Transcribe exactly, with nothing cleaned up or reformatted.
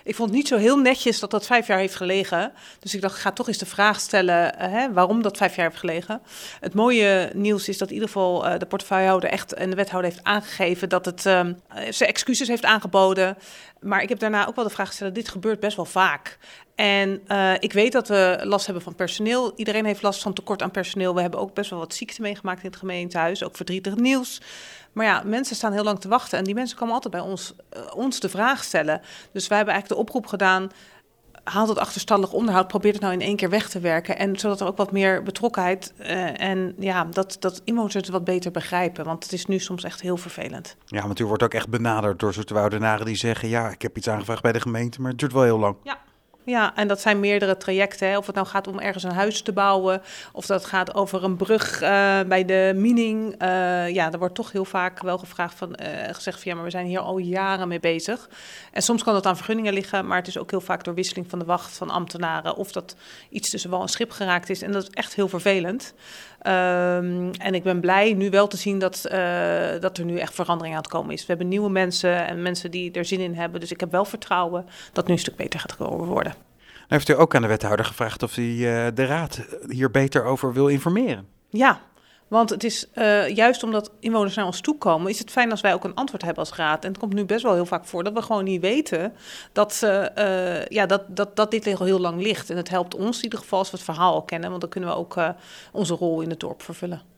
ik vond het niet zo heel netjes dat dat vijf jaar heeft gelegen. Dus ik dacht, ik ga toch eens de vraag stellen uh, hè, waarom dat vijf jaar heeft gelegen. Het mooie nieuws is dat in ieder geval uh, de portefeuillehouder echt en de wethouder heeft aangegeven dat het uh, zijn excuses heeft aangeboden. Maar ik heb daarna ook wel de vraag gesteld, dit gebeurt best wel vaak. En uh, ik weet dat we last hebben van personeel. Iedereen heeft last van tekort aan personeel. We hebben ook best wel wat ziekte meegemaakt in het gemeentehuis. Ook verdrietig nieuws. Maar ja, mensen staan heel lang te wachten. En die mensen komen altijd bij ons, uh, ons de vraag stellen. Dus wij hebben eigenlijk de oproep gedaan. Haal dat achterstallig onderhoud. Probeer het nou in één keer weg te werken. En zodat er ook wat meer betrokkenheid. Uh, en ja, dat, dat inwoners het wat beter begrijpen. Want het is nu soms echt heel vervelend. Ja, want u wordt ook echt benaderd door Zoeterwoudenaren die zeggen, ja, ik heb iets aangevraagd bij de gemeente, maar het duurt wel heel lang. Ja. Ja, en dat zijn meerdere trajecten. Hè. Of het nou gaat om ergens een huis te bouwen, of dat gaat over een brug uh, bij de Mining. Uh, ja, er wordt toch heel vaak wel gevraagd van, uh, gezegd van ja, maar we zijn hier al jaren mee bezig. En soms kan dat aan vergunningen liggen, maar het is ook heel vaak door wisseling van de wacht van ambtenaren. Of dat iets tussen wal en schip geraakt is. En dat is echt heel vervelend. Um, en ik ben blij nu wel te zien dat, uh, dat er nu echt verandering aan het komen is. We hebben nieuwe mensen en mensen die er zin in hebben. Dus ik heb wel vertrouwen dat het nu een stuk beter gaat worden. Nou heeft u ook aan de wethouder gevraagd of hij uh, de raad hier beter over wil informeren. Ja, want het is uh, juist omdat inwoners naar ons toe komen, is het fijn als wij ook een antwoord hebben als raad. En het komt nu best wel heel vaak voor dat we gewoon niet weten dat, uh, uh, ja, dat, dat, dat dit al heel lang ligt. En het helpt ons in ieder geval als we het verhaal al kennen, want dan kunnen we ook uh, onze rol in het dorp vervullen.